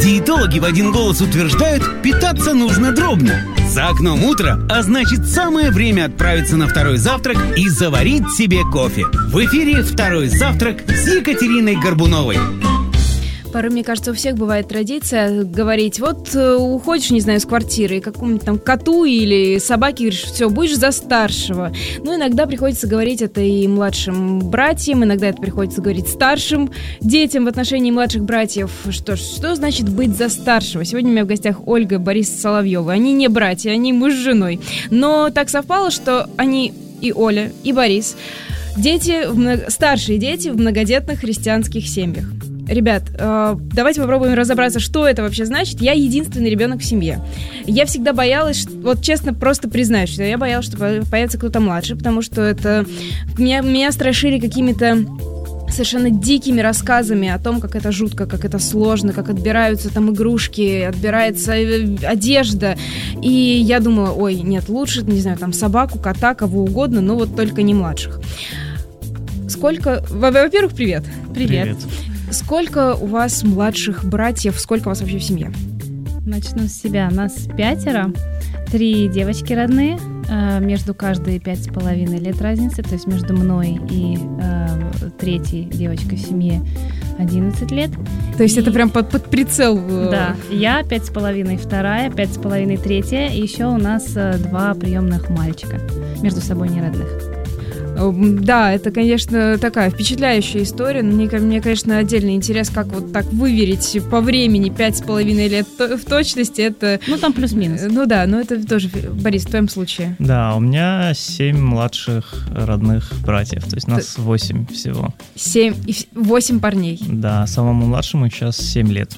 Диетологи в один голос утверждают, питаться нужно дробно. За окном утро, а значит самое время отправиться на второй завтрак и заварить себе кофе. В эфире «Второй завтрак» с Екатериной Горбуновой. Порой, мне кажется, у всех бывает традиция говорить: вот уходишь, не знаю, с квартиры, и какому-нибудь там коту или собаке говоришь: все, будешь за старшего. Но иногда приходится говорить это и младшим братьям, иногда это приходится говорить старшим детям в отношении младших братьев. Что значит быть за старшего? Сегодня у меня в гостях Ольга, Борис Соловьевы. Они не братья, они муж с женой. Но так совпало, что они, и Оля, и Борис, старшие дети в многодетных христианских семьях. Ребят, давайте попробуем разобраться, что это вообще значит. Я единственный ребенок в семье. Я всегда боялась, вот честно, просто признаюсь, что я боялась, что появится кто-то младше, потому что это меня страшили какими-то совершенно дикими рассказами о том, как это жутко, как это сложно, как отбираются там игрушки, отбирается одежда. И я думала: ой, нет, лучше, не знаю, там собаку, кота, кого угодно, но вот только не младших. Во-первых, привет. Привет. Сколько у вас младших братьев? Сколько у вас вообще в семье? Начну с себя. Нас 5. 3 девочки родные. Между каждой 5,5 лет разницы. То есть между мной и третьей девочкой в семье 11 лет. То есть это прям под прицел? Да. Я 5,5 вторая, 5,5 третья. И еще у нас 2 приемных мальчика. Между собой не родных. Да, это, конечно, такая впечатляющая история. Мне, конечно, отдельный интерес, как вот так выверить по времени 5,5 лет в точности. Это... Ну, там плюс-минус. Ну да, но это тоже, Борис, в твоем случае. Да, у меня 7 младших родных братьев, то есть нас 8 всего. 8 парней. Да, самому младшему сейчас 7 лет.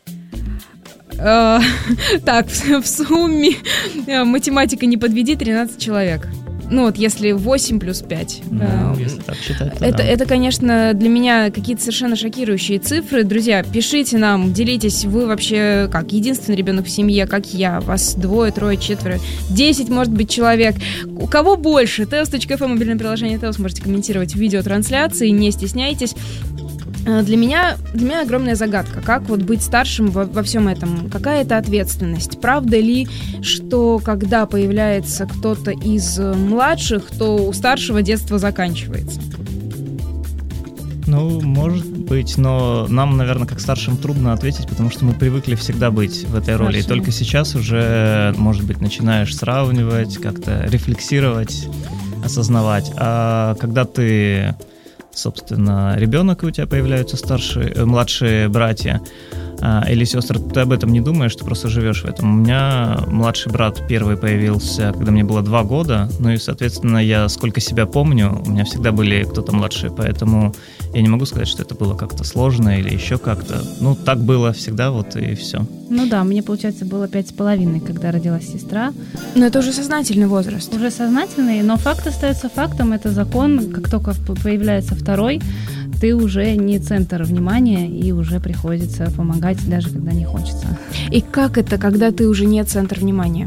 Так, в сумме математика не подведи, 13 человек. Ну вот если 8 плюс 5. Если так считать, то это, конечно, для меня какие-то совершенно шокирующие цифры. Друзья, пишите нам, делитесь. Вы вообще как единственный ребенок в семье, как я? Вас 2, 3, 4, 10, может быть, человек. У кого больше? Teos.fm, мобильное приложение Teos. Можете комментировать в видеотрансляции, не стесняйтесь. Для меня огромная загадка, как вот быть старшим во всем этом, какая это ответственность, правда ли, что когда появляется кто-то из младших, то у старшего детство заканчивается? Ну, может быть, но нам, наверное, как старшим трудно ответить, потому что мы привыкли всегда быть в этой роли, и только сейчас уже, может быть, начинаешь сравнивать, как-то рефлексировать, осознавать, а когда ты... собственно, ребенок, и у тебя появляются младшие братья или сестры, ты об этом не думаешь, ты просто живешь в этом. У меня младший брат первый появился, когда мне было 2 года, ну и, соответственно, я сколько себя помню, у меня всегда были кто-то младшие, поэтому я не могу сказать, что это было как-то сложно или еще как-то. Ну, так было всегда, вот и все. Ну да, мне, получается, было 5,5, когда родилась сестра. Но это уже сознательный возраст. Уже сознательный, но факт остается фактом, это закон, как только появляется второй, ты уже не центр внимания, и уже приходится помогать, даже когда не хочется. И как это, когда ты уже не центр внимания?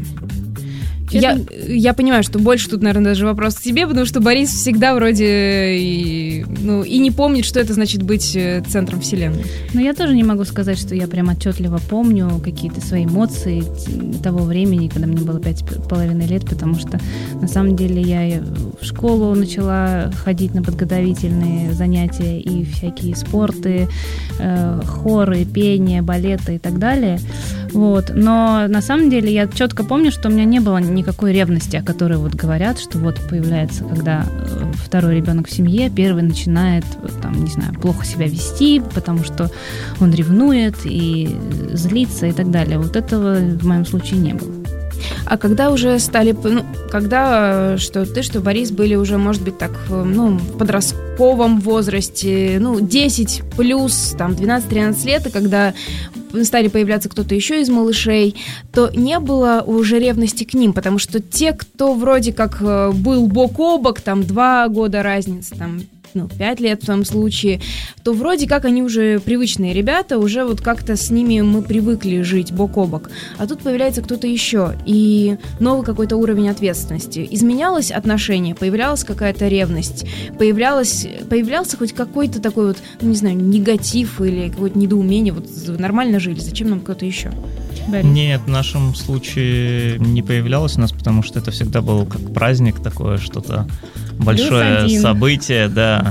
Я понимаю, что больше тут, наверное, даже вопрос к тебе, потому что Борис всегда вроде и не помнит, что это значит быть центром вселенной. Но я тоже не могу сказать, что я прям отчетливо помню какие-то свои эмоции того времени, когда мне было 5,5 лет, потому что на самом деле я в школу начала ходить на подготовительные занятия и всякие спорты, хоры, пение, балеты и так далее. Вот. Но на самом деле я четко помню, что у меня не было никакой ревности, о которой вот говорят, что вот появляется, когда второй ребенок в семье, первый начинает, там, не знаю, плохо себя вести, потому что он ревнует и злится и так далее. Вот этого в моем случае не было. А когда уже стали, когда что ты, что Борис были уже, может быть, так, в подростковом возрасте, 10 плюс, там, 12-13 лет, и когда стали появляться кто-то еще из малышей, то не было уже ревности к ним, потому что те, кто вроде как был бок о бок, там, 2 года разницы, там, 5 лет в том случае, то вроде как они уже привычные ребята, уже вот как-то с ними мы привыкли жить бок о бок. А тут появляется кто-то еще, и новый какой-то уровень ответственности. Изменялось отношение, появлялась какая-то ревность, появлялся хоть какой-то такой вот, не знаю, негатив или какое-то недоумение. Вот нормально жили, зачем нам кто-то еще? Нет, в нашем случае не появлялось у нас, потому что это всегда был как праздник такое, что-то большое событие, да.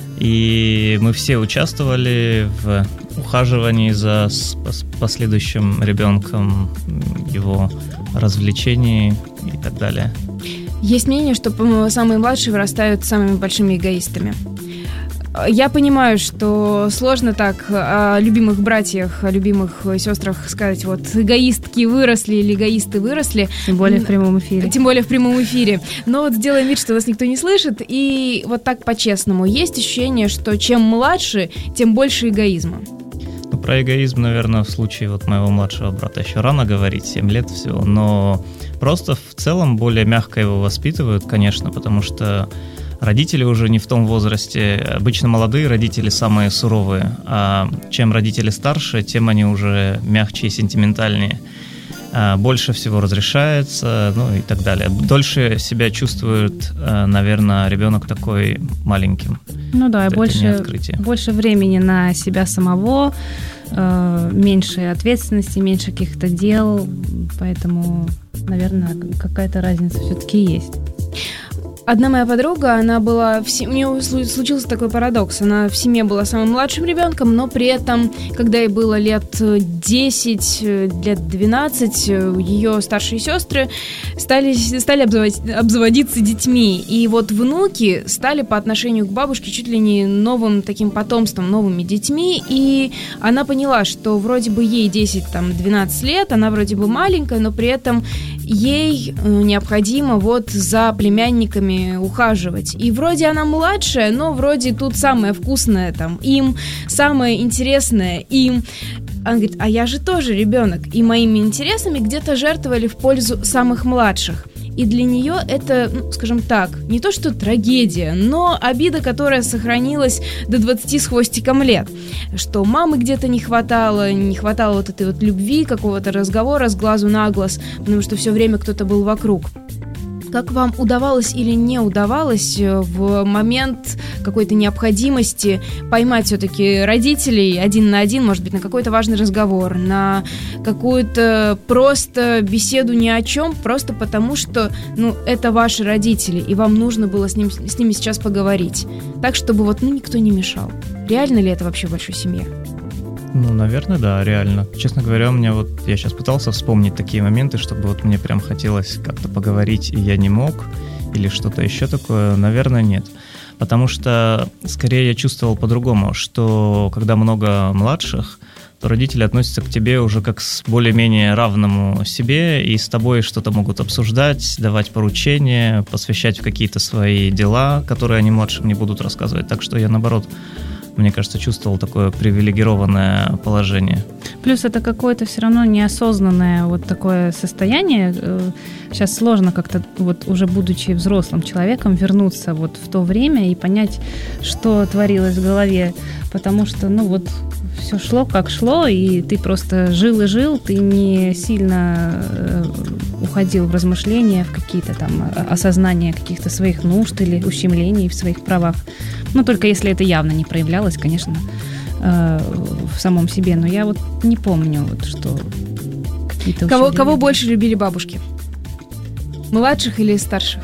И мы все участвовали в ухаживании за последующим ребенком, его развлечении и так далее. Есть мнение, что самые младшие вырастают самыми большими эгоистами. Я понимаю, что сложно так о любимых братьях, о любимых сестрах сказать, вот эгоистки выросли или эгоисты выросли. Тем более в прямом эфире. Тем более в прямом эфире. Но вот сделаем вид, что нас никто не слышит, и вот так по-честному. Есть ощущение, что чем младше, тем больше эгоизма. Ну, про эгоизм, наверное, в случае вот моего младшего брата еще рано говорить, 7 лет всего, но просто в целом более мягко его воспитывают, конечно, потому что родители уже не в том возрасте. Обычно молодые родители самые суровые, а чем родители старше, тем они уже мягче и сентиментальнее. Больше всего разрешается, ну и так далее. Дольше себя чувствует, наверное, ребенок такой маленьким. Ну да, больше времени на себя самого, меньше ответственности, меньше каких-то дел, поэтому, наверное, какая-то разница все-таки есть. Одна моя подруга, она была... У нее случился такой парадокс. Она в семье была самым младшим ребенком, но при этом, когда ей было лет 10, лет 12, ее старшие сестры стали обзаводиться детьми. И вот внуки стали по отношению к бабушке чуть ли не новым таким потомством, новыми детьми. И она поняла, что вроде бы ей 10-12 лет, она вроде бы маленькая, но при этом ей необходимо вот за племянниками ухаживать. И вроде она младшая, но вроде тут самое вкусное там им, самое интересное им. Она говорит, а я же тоже ребенок, и моими интересами где-то жертвовали в пользу самых младших. И для нее это, скажем так, не то что трагедия, но обида, которая сохранилась до 20 с хвостиком лет. Что мамы где-то не хватало вот этой вот любви, какого-то разговора с глазу на глаз, потому что все время кто-то был вокруг. Как вам удавалось или не удавалось в момент какой-то необходимости поймать все-таки родителей один на один, может быть, на какой-то важный разговор, на какую-то просто беседу ни о чем, просто потому что, это ваши родители, и вам нужно было с ними сейчас поговорить, так, чтобы никто не мешал. Реально ли это вообще в большой семье? Наверное, да, реально. Честно говоря, я сейчас пытался вспомнить такие моменты, чтобы мне прям хотелось как-то поговорить, и я не мог, или что-то еще такое. Наверное, нет. Потому что, скорее, я чувствовал по-другому, что когда много младших, то родители относятся к тебе уже как с более-менее равному себе, и с тобой что-то могут обсуждать, давать поручения, посвящать в какие-то свои дела, которые они младшим не будут рассказывать. Так что я, наоборот, мне кажется, чувствовал такое привилегированное положение. Плюс это какое-то все равно неосознанное вот такое состояние. Сейчас сложно как-то уже будучи взрослым человеком вернуться в то время и понять, что творилось в голове. Потому что, все шло как шло, и ты просто жил и жил, ты не сильно уходил в размышления, в какие-то там осознания каких-то своих нужд или ущемлений в своих правах. Только если это явно не проявлялось, конечно, в самом себе. Но я не помню, что какие-то ущемления. Кого больше любили бабушки? Младших или старших?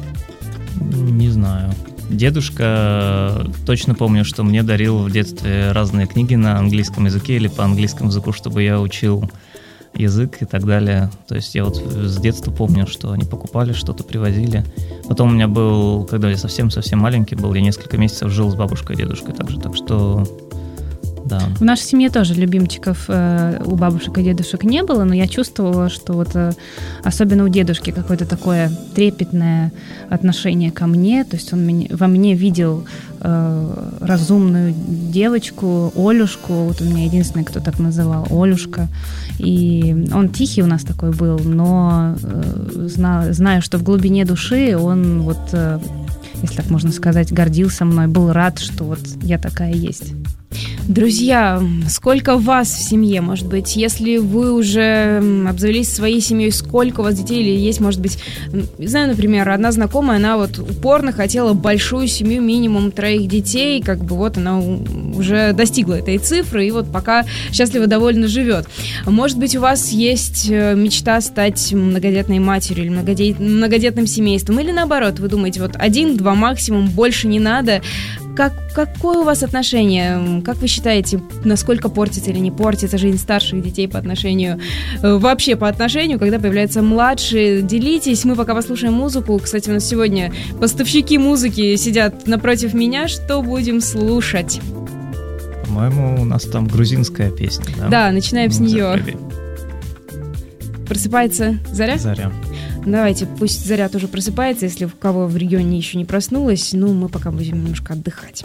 Не знаю. Дедушка, точно помню, что мне дарил в детстве разные книги на английском языке или по английскому языку, чтобы я учил язык и так далее. То есть я с детства помню, что они покупали, что-то привозили. Потом у меня был, когда я совсем-совсем маленький был, я несколько месяцев жил с бабушкой и дедушкой также, так что да. В нашей семье тоже любимчиков у бабушек и дедушек не было, но я чувствовала, что особенно у дедушки какое-то такое трепетное отношение ко мне, то есть он во мне видел разумную девочку, Олюшку, у меня единственный, кто так называл, Олюшка, и он тихий у нас такой был, но знаю, что в глубине души он если так можно сказать, гордился мной, был рад, что вот я такая есть. Друзья, сколько вас в семье, может быть, если вы уже обзавелись своей семьей, сколько у вас детей или есть, может быть, знаю, например, одна знакомая, она вот упорно хотела большую семью, минимум 3 детей, как бы вот она уже достигла этой цифры и вот пока счастливо, довольно живет. Может быть, у вас есть мечта стать многодетной матерью или многодетным семейством, или наоборот, вы думаете, вот 1-2 максимум, больше не надо. Какое у вас отношение? Как вы считаете, насколько портится или не портится жизнь старших детей по отношению, вообще по отношению, когда появляются младшие? Делитесь, мы пока послушаем музыку. Кстати, у нас сегодня поставщики музыки сидят напротив меня. Что будем слушать? По-моему, у нас там грузинская песня, да? Да, начинаем с нее. Просыпается Заря? Заря. Давайте, пусть Заря тоже просыпается, если у кого в регионе еще не проснулась. Ну, мы пока будем немножко отдыхать.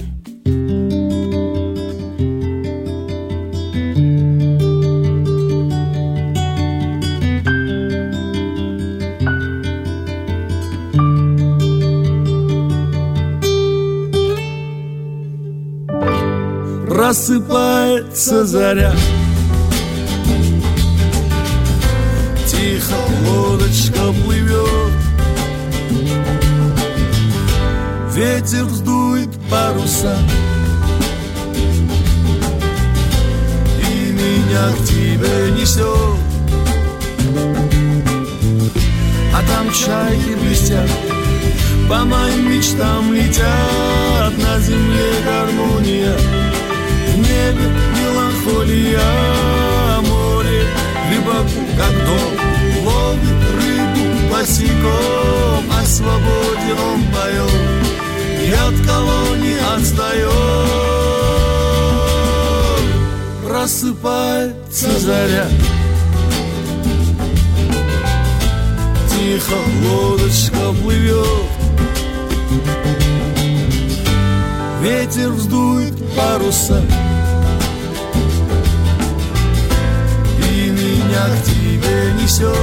Просыпается заря, тихо лодочка плывет, ветер вздует паруса, и меня к тебе несет. А там чайки блестят, по моим мечтам летят, на земле гармония, в небе меланхолия, море рыбаку как дом, ловит рыбу босиком, о свободе он поет, и от кого не отстает. Просыпается заря, тихо лодочка плывет, ветер вздует паруса, и меня к тебе несет.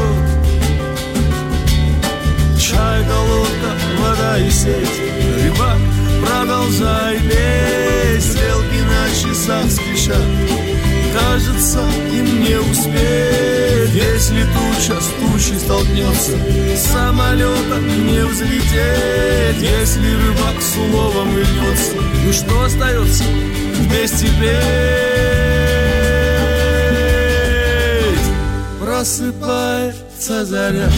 Чайка, лодка, вода и сеть, рыбак продолжает лезть, стрелки на часах спешат, кажется, им не успеть. Если туча с тучей столкнется, самолетом не взлететь. Если рыбак с уловом вернется, ну что остается? Вместе петь. Просыпается заря,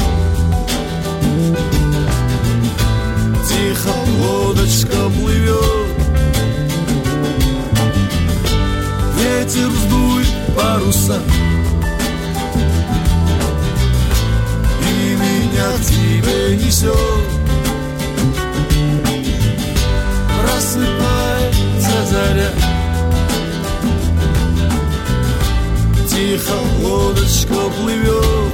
тихо лодочка плывет, ветер вздует паруса, и меня к тебе несет. Просыпается заря, тихо лодочка плывет,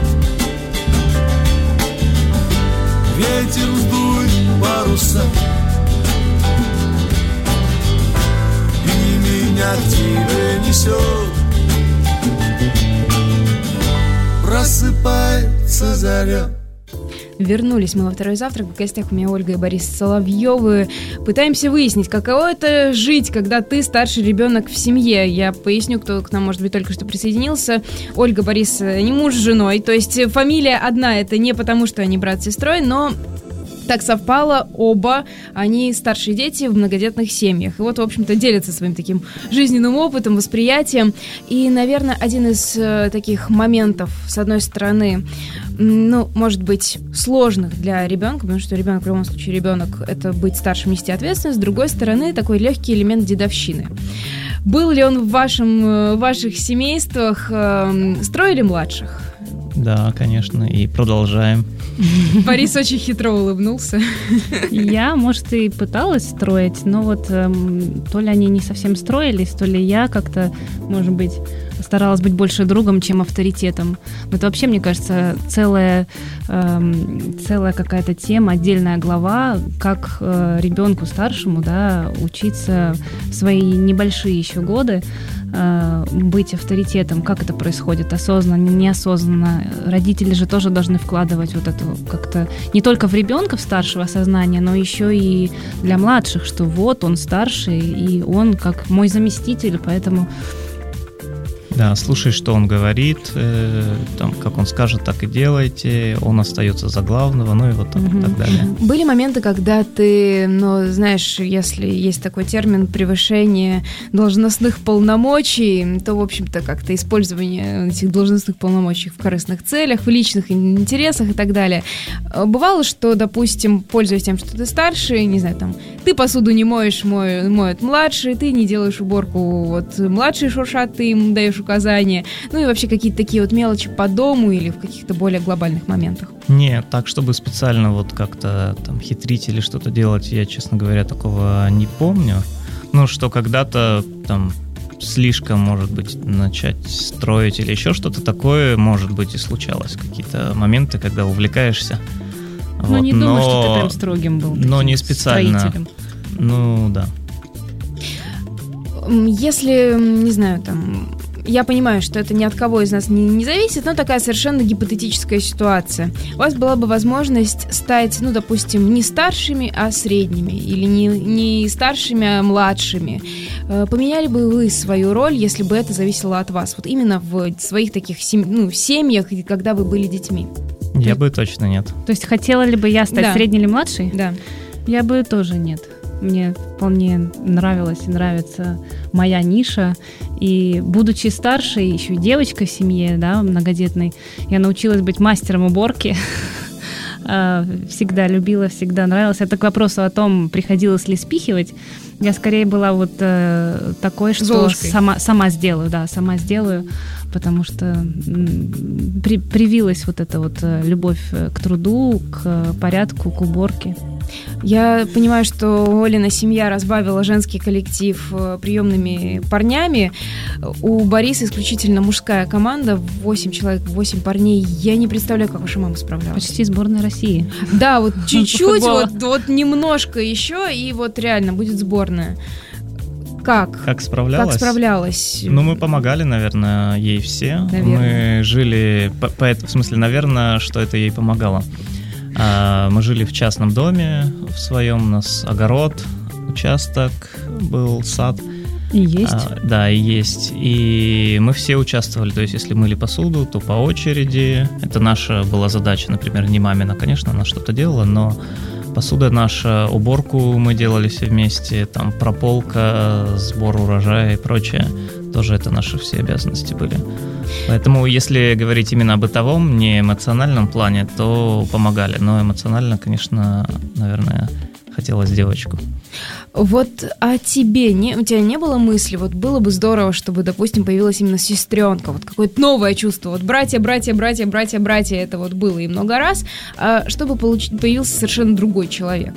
ветер вздует паруса, и меня к тебе несет. Просыпается заря. Вернулись мы во второй завтрак. В гостях у меня Ольга и Борис Соловьевы. Пытаемся выяснить, каково это жить, когда ты старший ребенок в семье. Я поясню, кто к нам, может быть, только что присоединился. Ольга, Борис, не муж с женой. То есть фамилия одна, это не потому, что они брат с сестрой, но так совпало, оба они старшие дети в многодетных семьях. И вот, в общем-то, делятся своим таким жизненным опытом, восприятием. И, наверное, один из таких моментов, с одной стороны, ну, может быть, сложных для ребенка, потому что ребенок, в любом случае, ребенок — это быть старшим, нести ответственность. С другой стороны, такой легкий элемент дедовщины. Был ли он в ваших семействах? Строили младших? Да, конечно, и продолжаем. Борис очень хитро улыбнулся. Я, может, и пыталась строить, но вот то ли они не совсем строились, то ли я как-то, может быть, старалась быть больше другом, чем авторитетом. Но это вообще, мне кажется, целая какая-то тема, отдельная глава, как ребенку старшему, да, учиться в свои небольшие еще годы быть авторитетом, как это происходит, осознанно, неосознанно. Родители же тоже должны вкладывать вот это как-то не только в ребенка, в старшего сознания, но еще и для младших, что вот он старший, и он как мой заместитель, поэтому... Да, слушай, что он говорит, там, как он скажет, так и делайте, он остается за главного, ну и вот так, так далее. Были моменты, когда ты, ну, знаешь, если есть такой термин превышение должностных полномочий, то, в общем-то, как-то использование этих должностных полномочий в корыстных целях, в личных интересах и так далее. Бывало, что, допустим, пользуясь тем, что ты старший, не знаю, там, ты посуду не моешь, моет младший, ты не делаешь уборку, вот младший шуршат, ты им даешь указания, ну и вообще какие-то такие вот мелочи по дому или в каких-то более глобальных моментах? Нет, так, чтобы специально вот как-то там хитрить или что-то делать, я, честно говоря, такого не помню. Ну, что когда-то там слишком, может быть, начать строить или еще что-то такое, может быть, и случалось. Какие-то моменты, когда увлекаешься. Ну, вот, не думаю, что ты прям строгим был. Но не специально. Строителем. Ну, да. Если, не знаю, там... Я понимаю, что это ни от кого из нас не зависит, но такая совершенно гипотетическая ситуация. У вас была бы возможность стать, ну, допустим, не старшими, а средними, или не старшими, а младшими. Поменяли бы вы свою роль, если бы это зависело от вас? Вот именно в своих таких семьях, когда вы были детьми? Я бы точно нет. То есть хотела ли бы я стать средней или младшей? Да. Я бы тоже нет. Мне вполне нравилась и нравится моя ниша. И будучи старшей, еще и девочкой в семье, да, многодетной, я научилась быть мастером уборки. Всегда любила, всегда нравилось. Это к вопросу о том, приходилось ли спихивать. Я скорее была вот такой, что сама сделаю, потому что привилась вот эта вот любовь к труду, к порядку, к уборке. Я понимаю, что Олина семья разбавила женский коллектив приемными парнями. У Бориса исключительно мужская команда, 8 человек, 8 парней. Я не представляю, как ваша мама справлялась. Почти сборная России. Да, вот чуть-чуть, вот немножко еще, и вот реально будет сборная. Как справлялась? Как справлялась? Ну, мы помогали, наверное, ей все. Наверное. Мы жили, в смысле, наверное, что это ей помогало. Мы жили в частном доме в своем, у нас огород, участок был, сад. И есть. Да, и есть. И мы все участвовали, то есть если мыли посуду, то по очереди. Это наша была задача, например, не мамина, конечно, она что-то делала, но посуда наша, уборку мы делали все вместе, там прополка, сбор урожая и прочее. Тоже это наши все обязанности были. Поэтому, если говорить именно о бытовом, не эмоциональном плане, то помогали. Но эмоционально, конечно, наверное, хотелось девочку. Вот, а тебе, у тебя не было мысли, вот было бы здорово, чтобы, допустим, появилась именно сестренка, вот какое-то новое чувство, вот братья, это вот было и много раз, чтобы появился совершенно другой человек?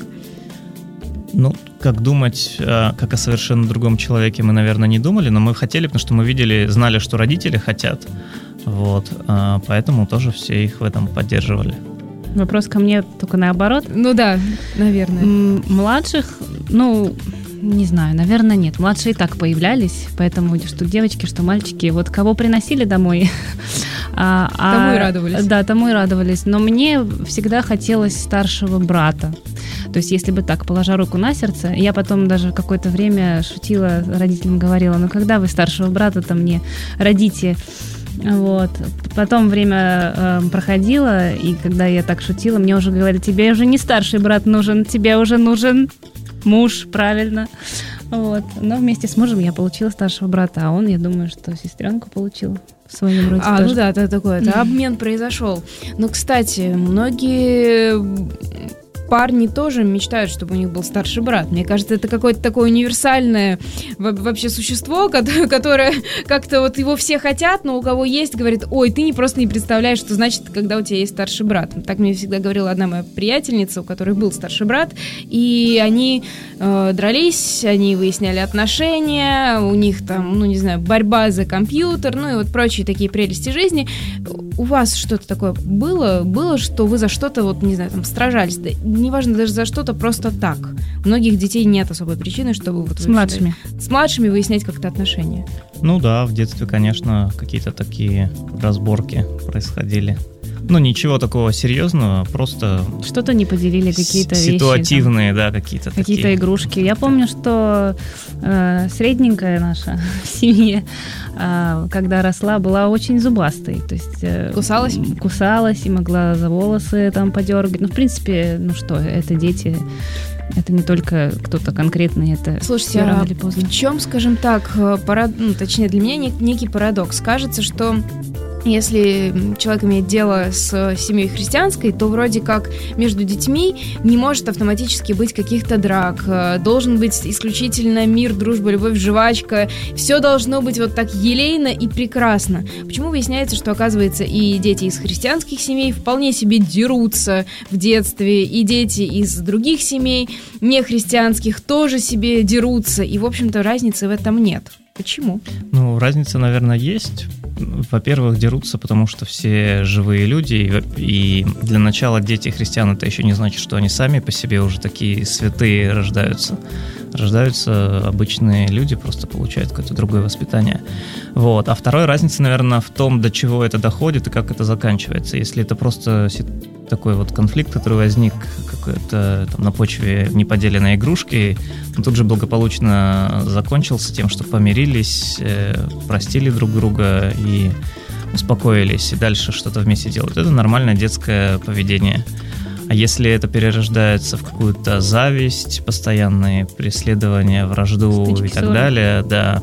Ну, как думать, как о совершенно другом человеке мы, наверное, не думали, но мы хотели, потому что мы знали, что родители хотят, вот, поэтому тоже все их в этом поддерживали. Вопрос ко мне только наоборот. Ну да, наверное. Младших, ну, не знаю, наверное, нет. Младшие и так появлялись, поэтому что девочки, что мальчики, вот кого приносили домой. Тому и радовались. Да, тому и радовались. Но мне всегда хотелось старшего брата. То есть, если бы так, положа руку на сердце, я потом даже какое-то время шутила, родителям говорила, ну, когда вы старшего брата-то мне родите? Вот. Потом время проходило, и когда я так шутила, мне уже говорили, тебе уже не старший брат нужен, тебе уже нужен муж, правильно. Вот. Но вместе с мужем я получила старшего брата, а он, я думаю, что сестренку получил в своем роде тоже. Ну да, это такой обмен произошел. Но, кстати, многие парни тоже мечтают, чтобы у них был старший брат. Мне кажется, это какое-то такое универсальное вообще существо, которое как-то вот его все хотят, но у кого есть, говорит, ой, ты просто не представляешь, что значит, когда у тебя есть старший брат. Так мне всегда говорила одна моя приятельница, у которой был старший брат, и они дрались, они выясняли отношения, у них там, ну не знаю, борьба за компьютер, ну и вот прочие такие прелести жизни. У вас что-то такое было? Было, что вы за что-то, вот не знаю, там, сражались? Да, неважно, даже за что-то просто так. У многих детей нет особой причины, чтобы... Вот, с младшими. С младшими выяснять как-то отношения. Ну да, в детстве, конечно, какие-то такие разборки происходили. Ну, ничего такого серьезного, просто... Что-то не поделили, какие-то вещи. Ситуативные, да, какие-то такие. Игрушки. Я помню, что средненькая наша в семье, когда росла, была очень зубастой. То есть, кусалась? Кусалась и могла за волосы там подергать. Ну, в принципе, ну что, это дети... Это не только кто-то конкретный, это слушайте, рано или поздно. В чем, скажем так, точнее для меня некий парадокс. Кажется, что если человек имеет дело с семьей христианской, то вроде как между детьми не может автоматически быть каких-то драк. Должен быть исключительно мир, дружба, любовь, жвачка. Все должно быть вот так елейно и прекрасно. Почему выясняется, что, оказывается, и дети из христианских семей вполне себе дерутся в детстве, и дети из других семей, не христианских, тоже себе дерутся, и, в общем-то, разницы в этом нет. Почему? Ну, разница, наверное, есть. Во-первых, дерутся, потому что все живые люди, и для начала дети христиан, это еще не значит, что они сами по себе уже такие святые рождаются. Рождаются обычные люди, просто получают какое-то другое воспитание. Вот. А вторая разница, наверное, в том, до чего это доходит и как это заканчивается. Если это просто такой вот конфликт, который возник какой-то там на почве неподеленной игрушки, он тут же благополучно закончился тем, что помирились, простили друг друга и успокоились, и дальше что-то вместе делают. Это нормальное детское поведение. А если это перерождается в какую-то зависть, постоянные преследования, вражду стычки, и так далее, да,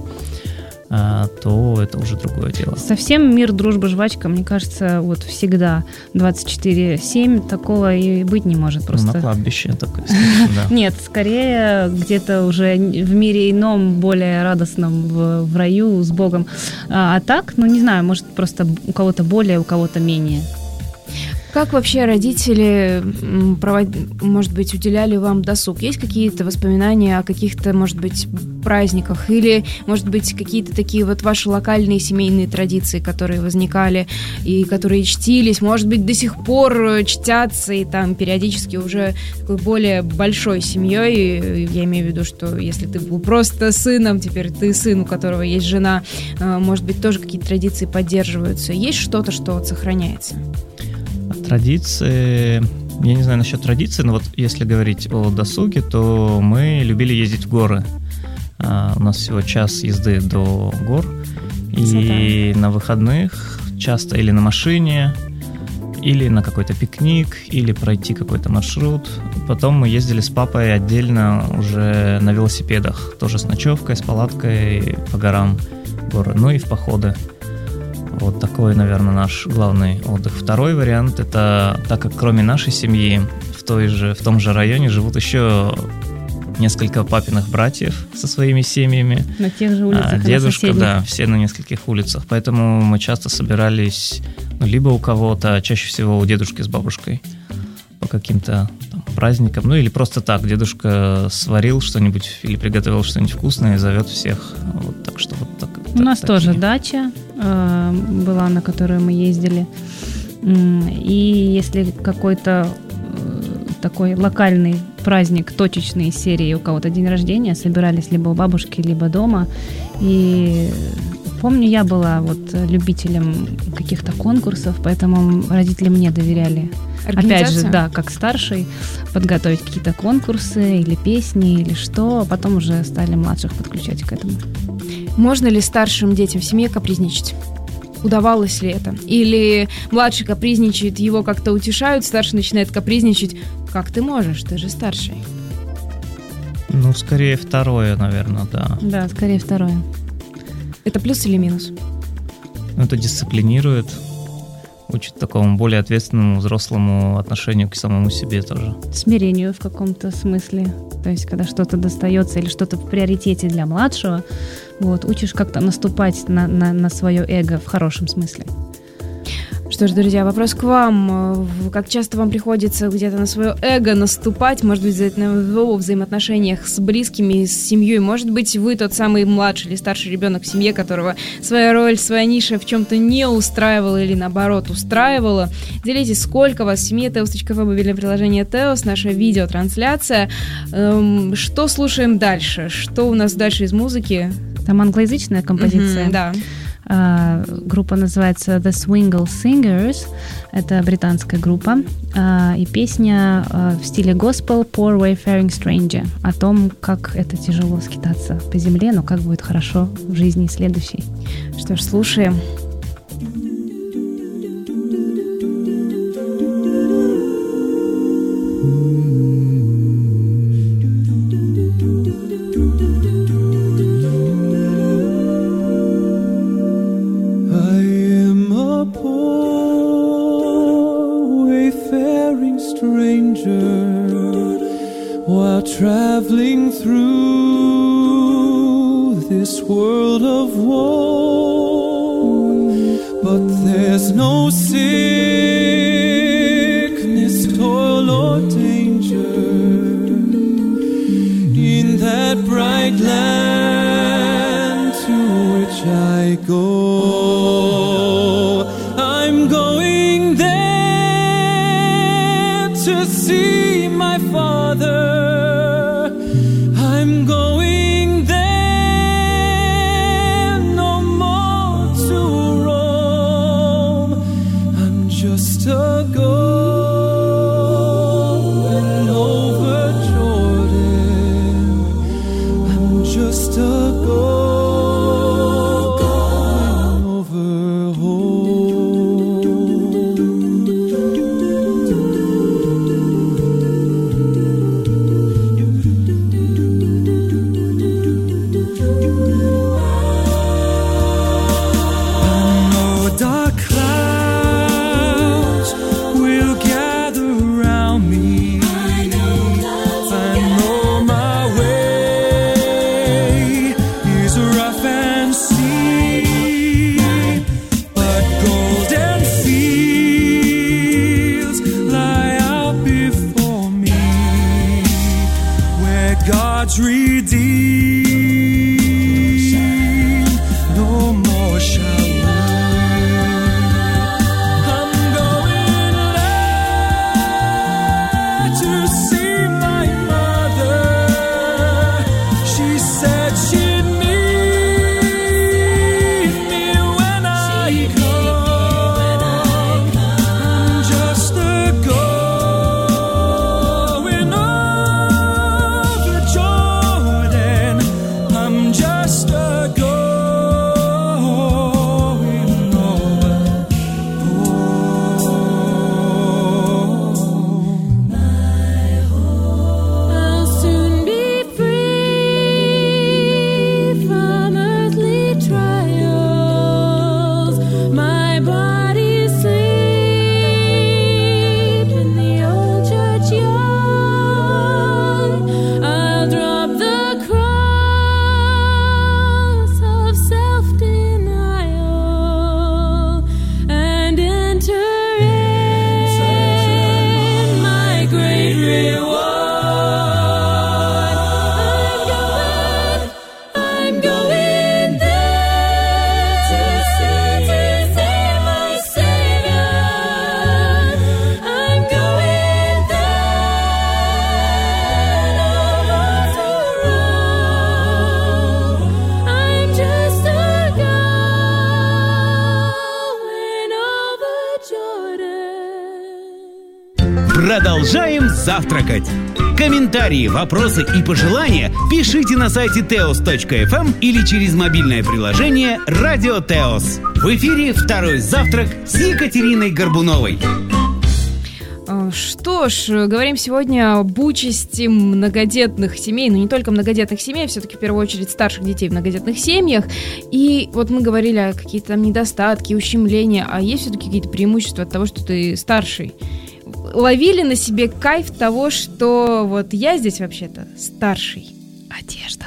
то это уже другое дело. Совсем мир, дружба, жвачка, мне кажется, вот всегда 24/7 такого и быть не может. Просто... На кладбище такое. Да. Нет, скорее где-то уже в мире ином, более радостном, в раю с Богом. А так, ну не знаю, может просто у кого-то более, у кого-то менее. Как вообще родители, может быть, уделяли вам досуг? Есть какие-то воспоминания о каких-то, может быть, праздниках? Или, может быть, какие-то такие вот ваши локальные семейные традиции, которые возникали и которые чтились, может быть, до сих пор чтятся и там периодически уже такой более большой семьей? Я имею в виду, что если ты был просто сыном, теперь ты сын, у которого есть жена, может быть, тоже какие-то традиции поддерживаются. Есть что-то, что вот сохраняется? Традиции, я не знаю насчет традиций, но вот если говорить о досуге, то мы любили ездить в горы. У нас всего час езды до гор, и на выходных часто или на машине, или на какой-то пикник, или пройти какой-то маршрут. Потом мы ездили с папой отдельно уже на велосипедах, тоже с ночевкой, с палаткой по горам, горы, ну и в походы. Вот такой, наверное, наш главный отдых. Второй вариант – это так как кроме нашей семьи в том же районе живут еще несколько папиных братьев со своими семьями. На тех же улицах, дедушка, да, все на нескольких улицах. Поэтому мы часто собирались либо у кого-то, чаще всего у дедушки с бабушкой, по каким-то там праздникам, ну или просто так. Дедушка сварил что-нибудь или приготовил что-нибудь вкусное и зовет всех. Вот, так что вот так. У нас тоже дача была, на которую мы ездили. И если какой-то такой локальный праздник, точечный из серии, у кого-то день рождения, собирались либо у бабушки, либо дома. И помню, я была вот любителем каких-то конкурсов, поэтому родители мне доверяли. Опять же, да, как старший, подготовить какие-то конкурсы или песни, или что, а потом уже стали младших подключать к этому. Можно ли старшим детям в семье капризничать? Удавалось ли это? Или младший капризничает, его как-то утешают, старший начинает капризничать. Как ты можешь? Ты же старший. Ну, скорее второе, наверное, да. Да, скорее второе. Это плюс или минус? Это дисциплинирует, учит такому более ответственному взрослому отношению к самому себе тоже. Смирению в каком-то смысле. То есть, когда что-то достается или что-то в приоритете для младшего, вот, учишь как-то наступать на свое эго в хорошем смысле. Что ж, друзья, вопрос к вам. Как часто вам приходится где-то на свое эго наступать, может быть, в взаимоотношениях с близкими, с семьей? Может быть, вы тот самый младший или старший ребенок в семье, которого своя роль, своя ниша в чем-то не устраивала или, наоборот, устраивала? Делитесь, сколько вас в семье. Teos.fm, мобильное приложение Teos, наша видеотрансляция. Что слушаем дальше? Что у нас дальше из музыки? Там англоязычная композиция. Да. Группа называется The Swingle Singers. Это британская группа. И песня в стиле госпел Poor Wayfaring Stranger. О том, как это тяжело скитаться по земле, но как будет хорошо в жизни следующей. Что ж, слушаем. Traveling through this world of woe, but there's no sickness, toil or danger in that bright land to which I go. I'm going there to see my Father. Продолжаем завтракать. Комментарии, вопросы и пожелания пишите на сайте teos.fm или через мобильное приложение «Радио Теос». В эфире «Второй завтрак» с Екатериной Горбуновой. Что ж, говорим сегодня об участи многодетных семей, но не только многодетных семей, а все-таки в первую очередь старших детей в многодетных семьях. И вот мы говорили о какие-то там недостатки, ущемления, а есть все-таки какие-то преимущества от того, что ты старший? Ловили на себе кайф того, что вот я здесь вообще-то старший? Одежда.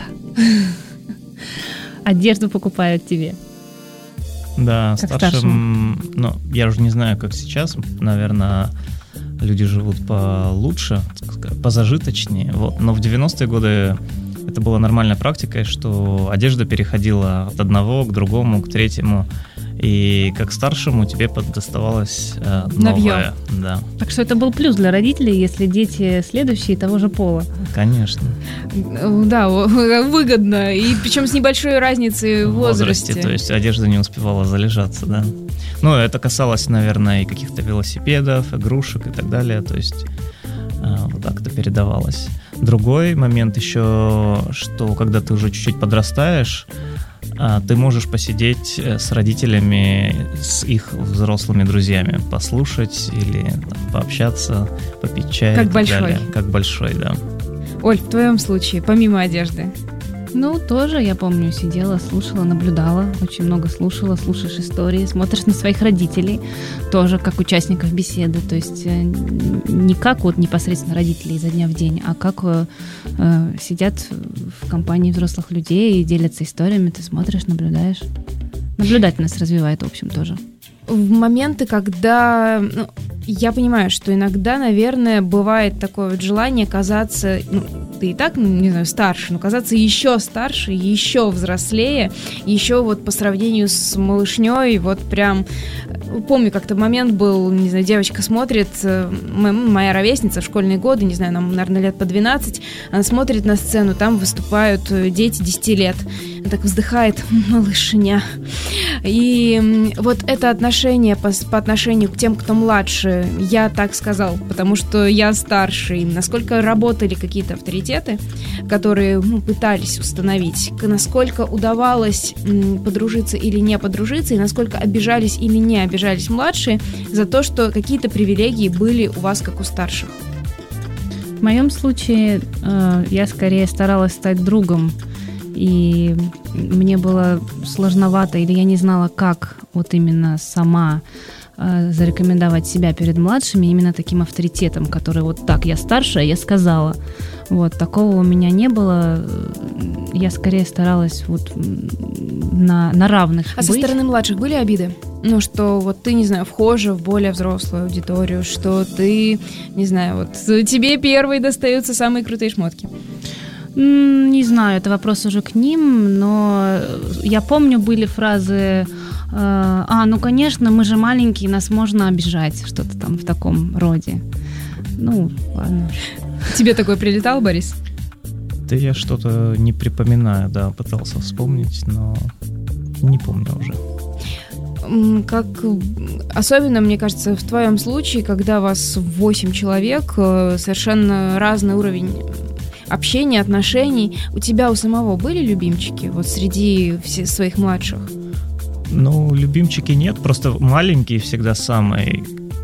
Одежду покупают тебе. Да, старшим, ну, я уже не знаю, как сейчас, наверное, люди живут получше, позажиточнее, вот. Но в 90-е годы это была нормальной практикой, что одежда переходила от одного к другому, к третьему. и как старшему тебе доставалось новое. Да. Так что это был плюс для родителей, если дети следующие того же пола. Конечно. Да, выгодно, и причем с небольшой разницей в возрасте. То есть одежда не успевала залежаться, да. Ну, это касалось, наверное, и каких-то велосипедов, игрушек и так далее, то есть вот так это передавалось. Другой момент еще, что когда ты уже чуть-чуть подрастаешь, ты можешь посидеть с родителями, с их взрослыми друзьями, послушать или там, пообщаться, попить чай. Как и так большой. далее. Как большой, да. Оль, в твоем случае, помимо одежды? Ну, тоже, я помню, сидела, слушала, наблюдала, очень много слушала, слушаешь истории, смотришь на своих родителей, тоже как участников беседы, то есть не как вот непосредственно родители изо дня в день, а как сидят в компании взрослых людей и делятся историями, ты смотришь, наблюдаешь. Наблюдательность развивает, в общем, тоже. В моменты, когда... я понимаю, что иногда, наверное, бывает такое вот желание казаться... ты и так, не знаю, старше, но казаться еще старше, еще взрослее, еще вот по сравнению с малышней, вот прям... Помню, как-то момент был, не знаю, девочка смотрит, моя ровесница в школьные годы, не знаю, нам, наверное, лет по 12, она смотрит на сцену, там выступают дети 10 лет. Она так вздыхает, малышня. И вот это отношение по отношению к тем, кто младше, я так сказал, потому что я старше, и насколько работали какие-то авторитеты, которые пытались установить, насколько удавалось подружиться или не подружиться, и насколько обижались или не обижались младшие за то, что какие-то привилегии были у вас, как у старших. В моем случае я скорее старалась стать другом, и мне было сложновато, или я не знала, как вот именно сама зарекомендовать себя перед младшими именно таким авторитетом, который вот так, я старшая, я сказала. Вот, такого у меня не было. Я скорее старалась вот на равных быть. А со стороны младших были обиды? Ну, что вот ты, не знаю, вхожа в более взрослую аудиторию, что ты, не знаю, вот тебе первой достаются самые крутые шмотки. Не знаю, это вопрос уже к ним, но я помню, были фразы ну, конечно, мы же маленькие, нас можно обижать, что-то там в таком роде. Ну, ладно. Тебе такое прилетало, Борис? Да я что-то не припоминаю, да, пытался вспомнить, но не помню уже. Как особенно, мне кажется, в твоем случае, когда вас 8 человек, совершенно разный уровень общения, отношений. У тебя у самого были любимчики вот среди всех своих младших? Ну, любимчики нет, просто маленький всегда самый.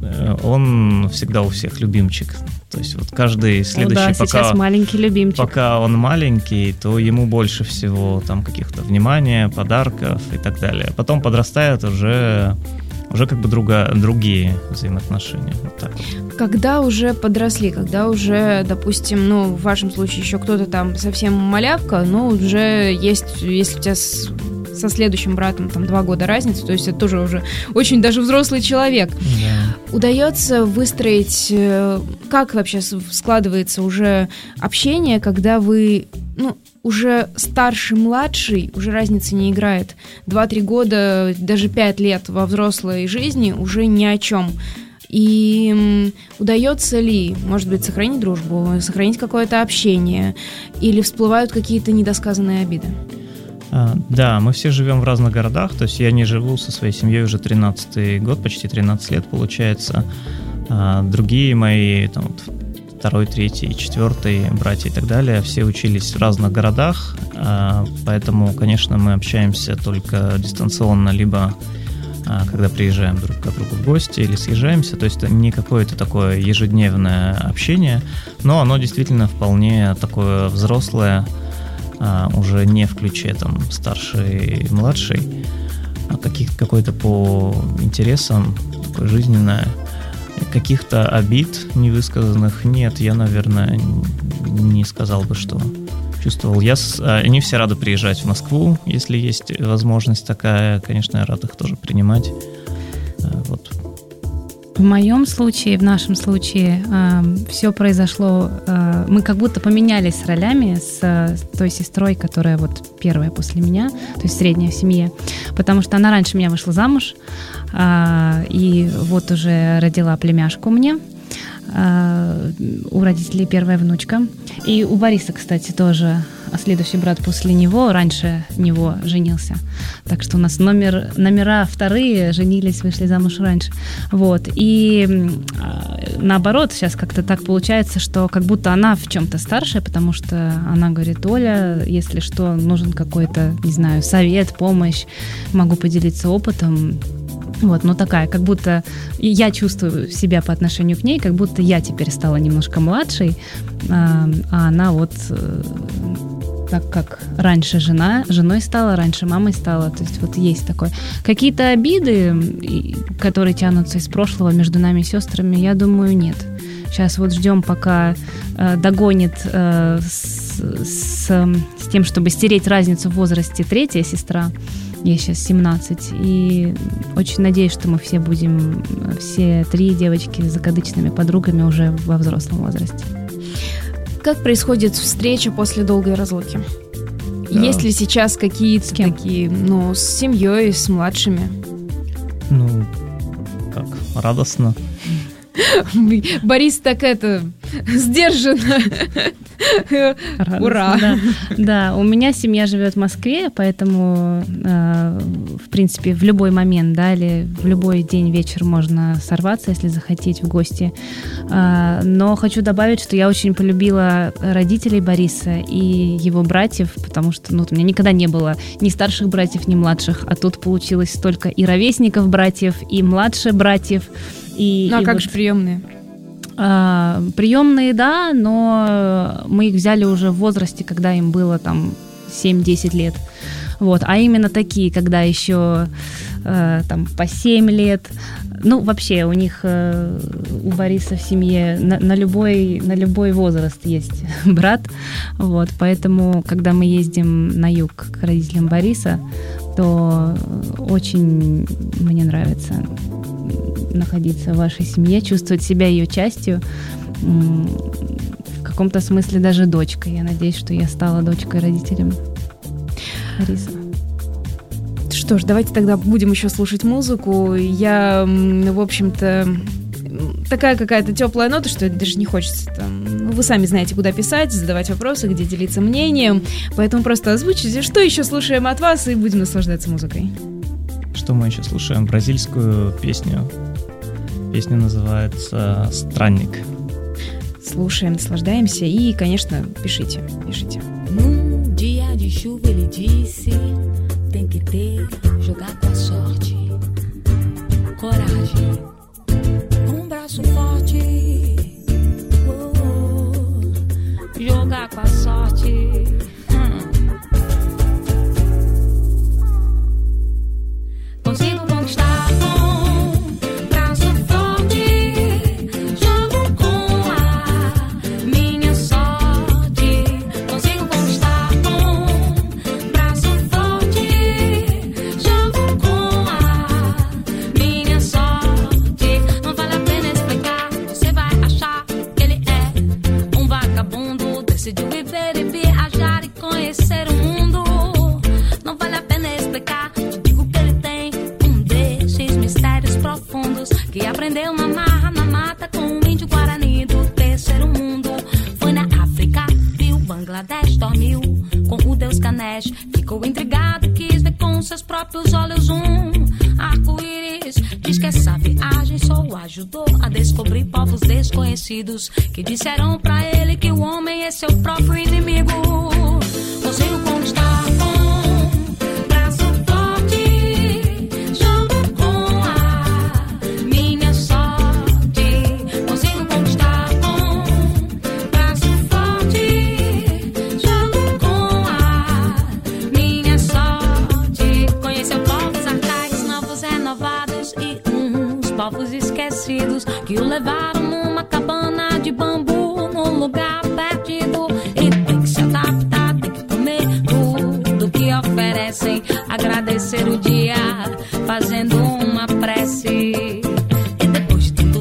Он всегда у всех любимчик. То есть вот каждый следующий, сейчас маленький любимчик. Пока он маленький, то ему больше всего там каких-то внимания, подарков и так далее. Потом подрастает уже как бы другие взаимоотношения. Вот так вот. Когда уже подросли, когда уже, допустим, ну, в вашем случае еще кто-то там совсем малявка, но уже есть, если у тебя со следующим братом там 2 года разница, то есть это тоже уже очень даже взрослый человек. Да. Удается выстроить, как вообще складывается уже общение, когда вы, ну, уже старший-младший, уже разницы не играет. 2-3 года, даже 5 лет во взрослой жизни уже ни о чем. И удается ли, может быть, сохранить дружбу, сохранить какое-то общение, или всплывают какие-то недосказанные обиды? Да, мы все живем в разных городах, то есть я не живу со своей семьей уже 13-й год, почти 13 лет получается. Другие мои, там, 2-й, 3-й, 4-й братья и так далее, все учились в разных городах, поэтому, конечно, мы общаемся только дистанционно, либо когда приезжаем друг к другу в гости или съезжаемся, то есть это не какое-то такое ежедневное общение, но оно действительно вполне такое взрослое, уже не в ключе там старший и младший, а какое-то по интересам, такое жизненное. Каких-то обид невысказанных нет, я, наверное, не сказал бы, что чувствовал. Они все рады приезжать в Москву, если есть возможность такая. Конечно, я рад их тоже принимать. Вот. В моем случае, в нашем случае, все произошло, мы как будто поменялись ролями с той сестрой, которая вот первая после меня, то есть средняя в семье, потому что она раньше меня вышла замуж, и вот уже родила племяшку мне, у родителей первая внучка. И у Бориса, кстати, тоже следующий брат после него, раньше него женился. Так что у нас номера вторые, женились, вышли замуж раньше. Вот. И наоборот, сейчас как-то так получается, что как будто она в чем-то старшая, потому что она говорит: Оля, если что, нужен какой-то, не знаю, совет, помощь, могу поделиться опытом. Вот, но такая, как будто я чувствую себя по отношению к ней, как будто я теперь стала немножко младшей, а она вот так как раньше женой стала, раньше мамой стала, то есть вот есть такое. Какие-то обиды, которые тянутся из прошлого между нами и сестрами, я думаю, нет. Сейчас вот ждем, пока догонит с тем, чтобы стереть разницу в возрасте третья сестра. Ей сейчас 17. И очень надеюсь, что мы все будем, все три девочки, закадычными подругами уже во взрослом возрасте. Как происходит встреча после долгой разлуки? Да. Есть ли сейчас какие-то такие, с семьей, с младшими? Как, радостно. Борис так сдержанно. Ура! Да, у меня семья живет в Москве, поэтому, в принципе, в любой момент, да, или в любой день, вечер можно сорваться, если захотеть, в гости. Но хочу добавить, что я очень полюбила родителей Бориса и его братьев, потому что у меня никогда не было ни старших братьев, ни младших, а тут получилось столько и ровесников братьев, и младших братьев. Как же приемные? Приемные, да, но мы их взяли уже в возрасте, когда им было там 7-10 лет. Вот, а именно такие, когда еще там по 7 лет. Вообще у них, у Бориса в семье на любой возраст есть брат. Вот, поэтому, когда мы ездим на юг к родителям Бориса, то очень мне нравится находиться в вашей семье, чувствовать себя ее частью, в каком-то смысле даже дочкой. Я надеюсь, что я стала дочкой родителям Бориса. Что ж, давайте тогда будем еще слушать музыку. Я, в общем-то, такая какая-то теплая нота, что даже не хочется там... Вы сами знаете, куда писать, задавать вопросы, где делиться мнением. Поэтому просто озвучите, что еще слушаем от вас, и будем наслаждаться музыкой. Что мы еще слушаем? Бразильскую песню. Песня называется «Странник». Слушаем, наслаждаемся и, конечно, pишите. Num dia de chuva ele disse: tem que ter, jogar com a sorte, coragem, braço forte, jogar com a sorte. Consigo conquistar com braço forte, jogo com a minha sorte. Consigo conquistar com braço forte, jogo com a minha sorte. Não vale a pena explicar, você vai achar que ele é um vagabundo. Decidiu viver e viajar e conhecer o mundo. Não vale a pena explicar, te digo que ele tem mistérios profundos que aprendeu na marra, na mata com um índio guarani do terceiro mundo. Foi na África, viu Bangladesh, dormiu com o deus Ganesh. Ficou intrigado, quis ver com seus próprios olhos um arco-íris. Diz que essa viagem só o ajudou a descobrir povos desconhecidos que disseram pra ele que o homem é seu próprio inimigo. Consigo conquistar com povos esquecidos que o levaram numa cabana de bambu num lugar perdido. E tem que se adaptar, tem que comer tudo que oferecem, agradecer o dia fazendo uma prece. E depois de tempo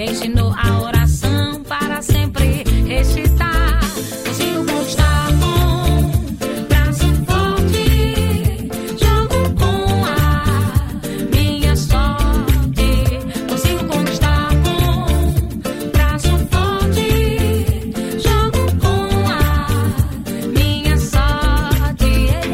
me ensinou a oração para sempre recitar. Consigo conquistar com braço forte, jogo com a minha sorte. Consigo conquistar com braço forte, jogo com a minha sorte.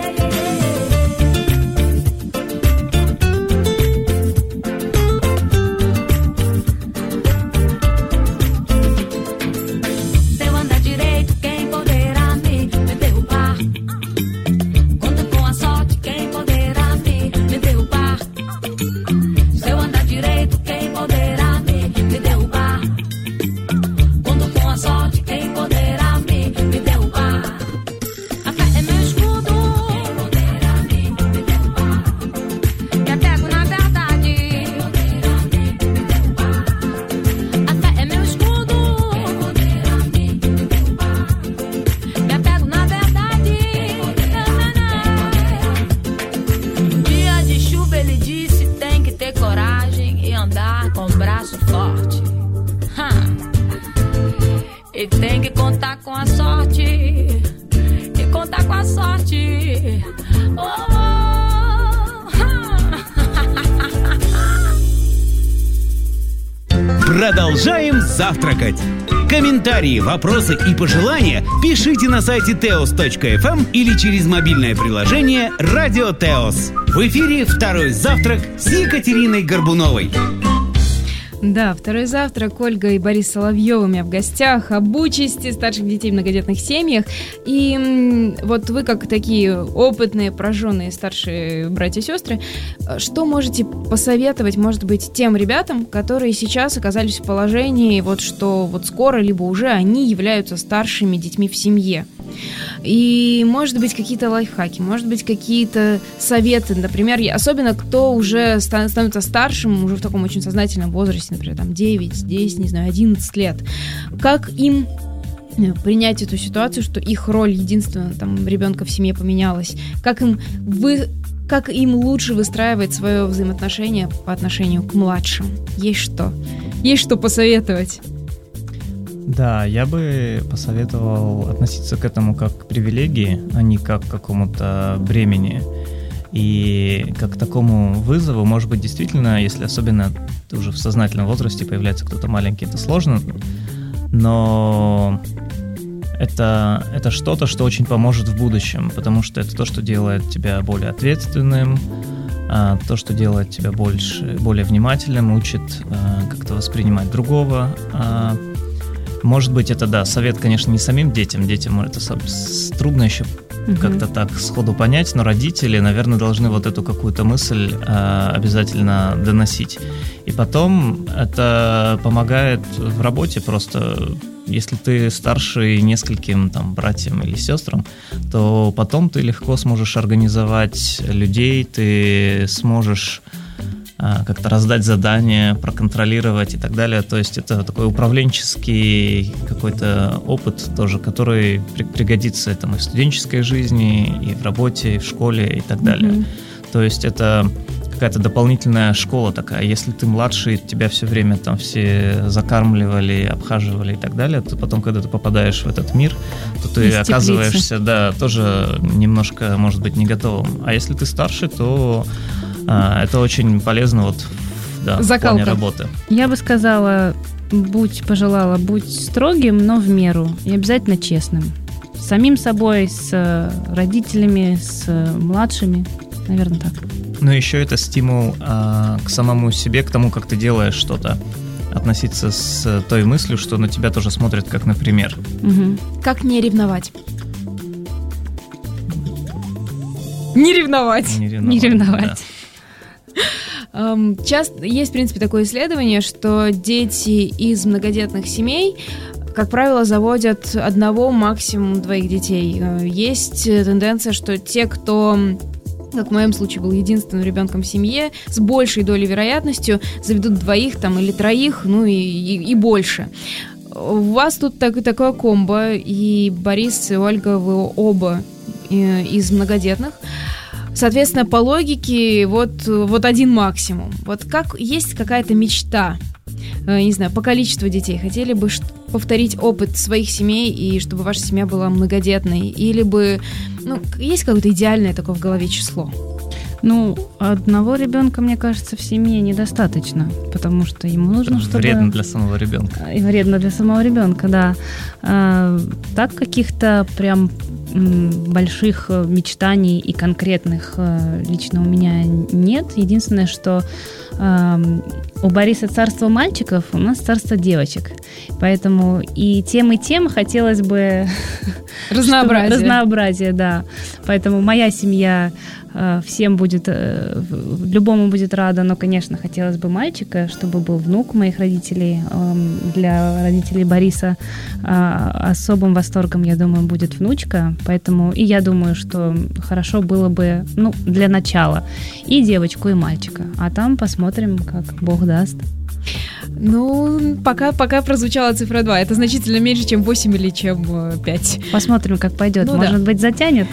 Se eu andar direito, quem poderá me derrubar? Conta com a sorte, quem poderá me derrubar? Se eu andar direito, quem poderá me derrubar? Conta com a sorte, quem poderá me derrubar? A fé é meu escudo, quem poderá me derrubar? Me apego na verdade, quem poderá me derrubar? A fé é meu escudo, quem poderá me derrubar? Me apego na verdade, dia de chuva ele disse, tem que ter coragem e andar com o braço forte. E tem que contar com a sorte, e contar com a sorte. Продолжаем завтракать. Комментарии, вопросы и пожелания пишите на сайте teos.fm или через мобильное приложение «Радио Теос». В эфире «Второй завтрак» с Екатериной Горбуновой. Да, второй завтрак. Ольга и Борис Соловьевы у меня в гостях об участи старших детей в многодетных семьях. И вот вы, как такие опытные, прожженные старшие братья и сестры, что можете посоветовать, может быть, тем ребятам, которые сейчас оказались в положении, вот что вот скоро, либо уже они являются старшими детьми в семье? И, может быть, какие-то лайфхаки, может быть, какие-то советы, например, особенно кто уже становится старшим, уже в таком очень сознательном возрасте, например, там 9, 10, не знаю, 11 лет. Как им принять эту ситуацию, что их роль единственного там ребенка в семье поменялась? Как им лучше выстраивать свое взаимоотношение по отношению к младшим? Есть что посоветовать? Да, я бы посоветовал относиться к этому как к привилегии, а не как к какому-то бремени. И как к такому вызову, может быть, действительно, если особенно ты уже в сознательном возрасте появляется кто-то маленький, это сложно, но это что-то, что очень поможет в будущем, потому что это то, что делает тебя более ответственным, то, что делает тебя более внимательным, учит как-то воспринимать другого. Может быть, это, да, совет, конечно, не самим детям. Детям это трудно еще как-то так сходу понять, но родители, наверное, должны вот эту какую-то мысль обязательно доносить. И потом это помогает в работе просто. Если ты старше нескольким там братьям или сестрам, то потом ты легко сможешь организовать людей, ты сможешь как-то раздать задания, проконтролировать и так далее. То есть это такой управленческий какой-то опыт тоже, который пригодится этому и в студенческой жизни, и в работе, и в школе, и так далее. То есть это какая-то дополнительная школа такая. Если ты младший, тебя все время там все закармливали, обхаживали и так далее, то потом, когда ты попадаешь в этот мир, то ты оказываешься, да, тоже немножко, может быть, не готовым. А если ты старше, то это очень полезно вот, да, в плане работы. Я бы сказала, пожелала, будь строгим, но в меру. И обязательно честным. С самим собой, с родителями, с младшими. Наверное, так. Ну, еще это стимул к самому себе, к тому, как ты делаешь что-то. Относиться с той мыслью, что на тебя тоже смотрят как на пример. Как не ревновать? Не ревновать. Не ревновать. Да. Часто есть, в принципе, такое исследование, что дети из многодетных семей, как правило, заводят одного, максимум двоих детей. Есть тенденция, что те, кто, как в моем случае, был единственным ребенком в семье, с большей долей вероятностью заведут двоих там, или троих, ну и больше. У вас тут такое комбо, и Борис, и Ольга, вы оба из многодетных. Соответственно, по логике, вот один максимум. Вот как есть какая-то мечта, не знаю, по количеству детей, хотели бы повторить опыт своих семей и чтобы ваша семья была многодетной? Или бы, есть какое-то идеальное такое в голове число? Одного ребенка, мне кажется, в семье недостаточно, потому что ему нужно, чтобы... Вредно для самого ребенка. И вредно для самого ребенка, да. Так каких-то прям больших мечтаний и конкретных лично у меня нет. Единственное, что у Бориса царство мальчиков, у нас царство девочек. Поэтому и тем хотелось бы... Разнообразие, да. Поэтому моя семья всем будет, любому будет рада, но, конечно, хотелось бы мальчика, чтобы был внук моих родителей. Для родителей Бориса особым восторгом, я думаю, будет внучка. Поэтому и я думаю, что хорошо было бы, для начала, и девочку, и мальчика. А там посмотрим, как Бог даст. Пока прозвучала цифра 2. Это значительно меньше, чем 8 или чем 5. Посмотрим, как пойдет. Может быть, затянет.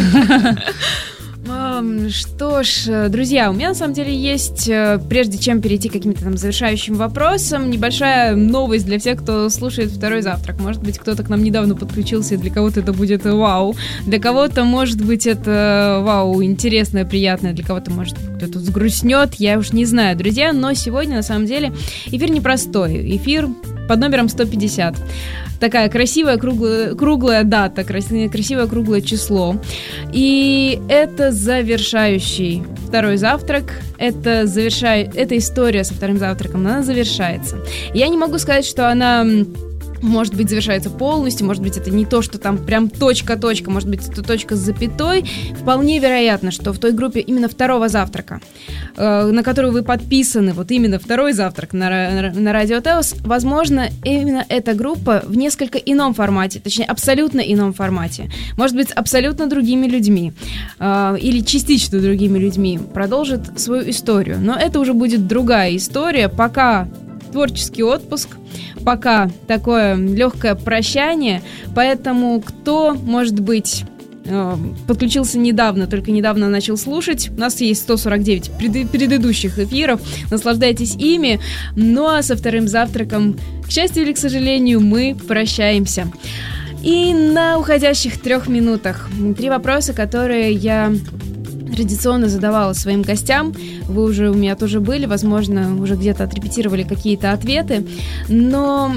Что ж, друзья, у меня на самом деле есть, прежде чем перейти к каким-то там завершающим вопросам, небольшая новость для всех, кто слушает «Второй завтрак». Может быть, кто-то к нам недавно подключился, и для кого-то это будет вау. Для кого-то, может быть, это вау, интересное, приятное. Для кого-то, может, кто-то сгрустнет, я уж не знаю, друзья. Но сегодня, на самом деле, эфир непростой. Эфир под номером 150. Такая красивая круглая дата, красивое круглое число. И это завершающий второй завтрак. Это история со вторым завтраком. Она завершается. Я не могу сказать, что она... может быть, завершается полностью, может быть, это не то, что там прям точка-точка, может быть, это точка с запятой. Вполне вероятно, что в той группе именно второго завтрака, на которую вы подписаны, вот именно второй завтрак на Радио Теос, возможно, именно эта группа в несколько ином формате, точнее, абсолютно ином формате, может быть, с абсолютно другими людьми или частично другими людьми продолжит свою историю. Но это уже будет другая история, пока творческий отпуск, пока такое легкое прощание, поэтому кто, может быть, подключился недавно, только недавно начал слушать, у нас есть 149 предыдущих эфиров, наслаждайтесь ими, ну а со вторым завтраком, к счастью или к сожалению, мы прощаемся. И на уходящих 3 минутах 3 вопроса, которые я традиционно задавала своим гостям. Вы уже у меня тоже были, возможно, уже где-то отрепетировали какие-то ответы. Но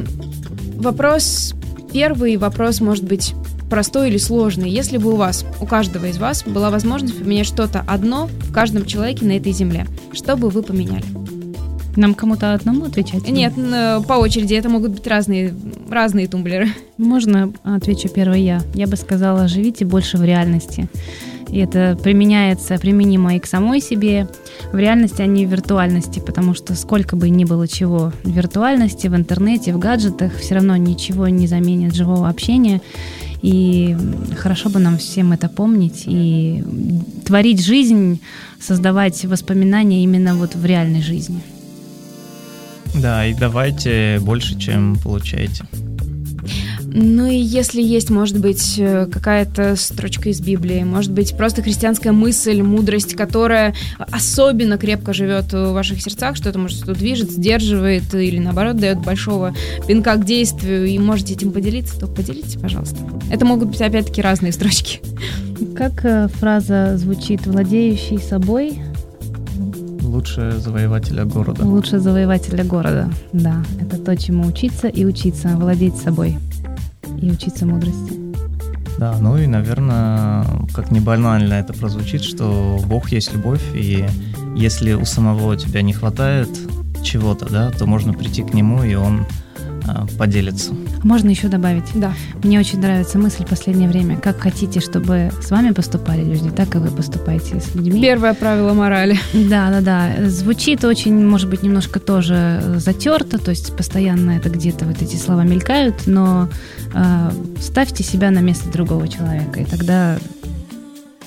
первый вопрос может быть простой или сложный. Если бы у каждого из вас была возможность поменять что-то одно в каждом человеке на этой земле, что бы вы поменяли? Нам кому-то одному отвечать? Нет, по очереди. Это могут быть разные тумблеры. Можно отвечу первой я? Я бы сказала, живите больше в реальности. И это применимо и к самой себе, в реальности, а не в виртуальности, потому что сколько бы ни было чего в виртуальности, в интернете, в гаджетах, все равно ничего не заменит живого общения. И хорошо бы нам всем это помнить и творить жизнь, создавать воспоминания именно вот в реальной жизни. Да, и давайте больше, чем получаете. Ну и если есть, может быть, какая-то строчка из Библии, может быть, просто христианская мысль, мудрость, которая особенно крепко живет в ваших сердцах, что это, может, что движет, сдерживает или, наоборот, дает большого пинка к действию, и можете этим поделиться, то поделитесь, пожалуйста. Это могут быть, опять-таки, разные строчки. Как фраза звучит? «Владеющий собой...» Лучше завоевателя города. Лучше завоевателя города, да. Это то, чему учиться и учиться, владеть собой и учиться мудрости. Да, ну и, наверное, как не банально это прозвучит, что Бог есть любовь, и если у самого тебя не хватает чего-то, да, то можно прийти к Нему, и Он поделится. Можно еще добавить? Да. Мне очень нравится мысль в последнее время. Как хотите, чтобы с вами поступали люди, так и вы поступаете с людьми. Первое правило морали. Да. Звучит очень, может быть, немножко тоже затерто, то есть постоянно это где-то вот эти слова мелькают, но ставьте себя на место другого человека, и тогда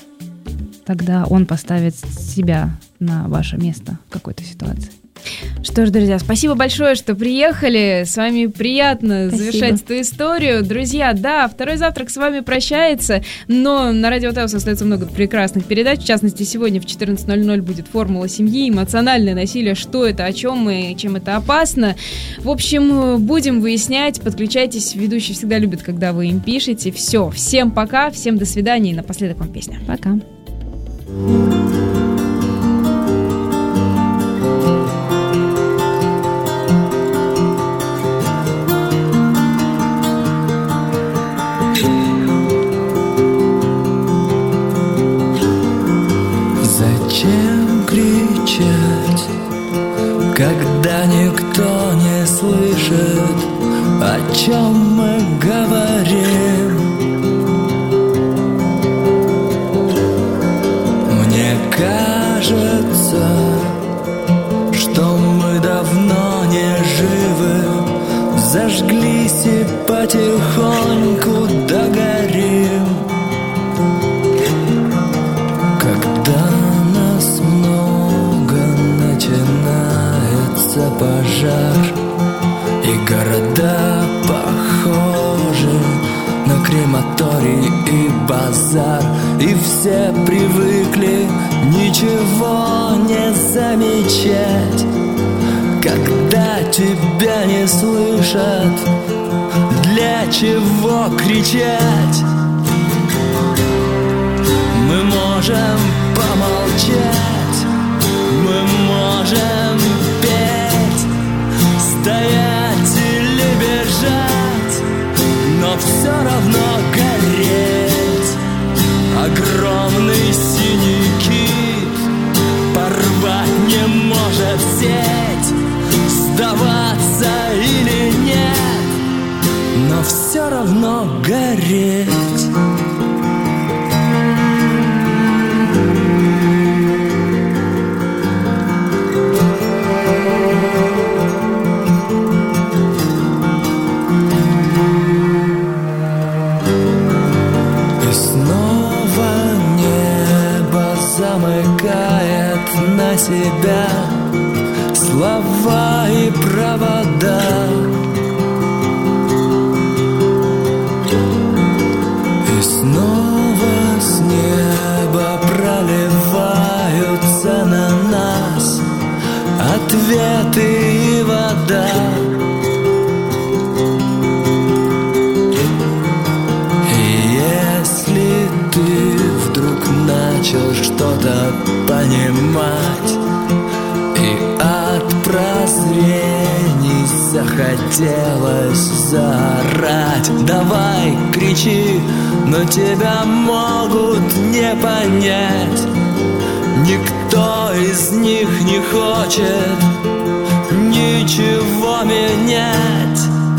он поставит себя на ваше место в какой-то ситуации. Что ж, друзья, спасибо большое, что приехали. С вами приятно завершать эту историю. Друзья, да, второй завтрак с вами прощается, но на Радио Теос остается много прекрасных передач. В частности, сегодня в 14:00 будет «Формула семьи», эмоциональное насилие, что это, о чем и чем это опасно. В общем, будем выяснять. Подключайтесь. Ведущий всегда любит, когда вы им пишете. Все. Всем пока, всем до свидания. И напоследок вам песня. Пока. Зачем кричать, когда никто не слышит, о чем мы говорим? Мне кажется, что мы давно не живы, зажглись и потихоньку догорим. Когда нас много, начинается пожар, и города похожи на крематорий и базар, и все привыкли ничего не замечать. Когда тебя не слышат, для чего кричать? Мы можем помолчать, мы можем петь, стоять или бежать, но все равно гореть. Огромный синий кит порвать не может сеть, сдаваться или нет, но все равно гореть. Замыкает на себя слова и провода, и снова с неба проливаются на нас ответы и вода. И если ты вдруг начал что-то понимать, и от прозрений захотелось заорать, давай кричи, но тебя могут не понять. Никто из них не хочет ничего менять.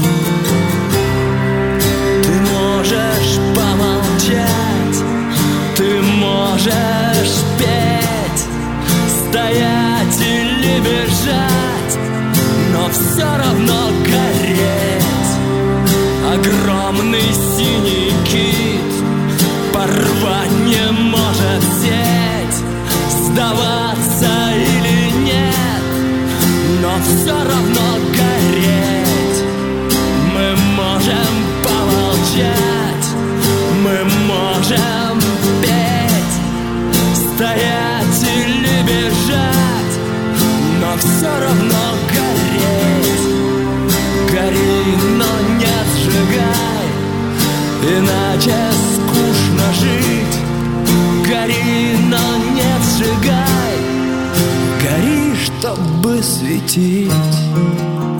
Ты можешь помолчать, ты можешь петь, стоять или бежать, но все равно гореть. Огромный синий кит порвать не может сеть, сдаваться или нет, но все равно гореть. Мы можем помолчать, мы можем петь, стоять или бежать, но все равно гореть. Гори, но не сжигай, иначе скучно жить. Гори, но не сжигай, гори, чтобы светить.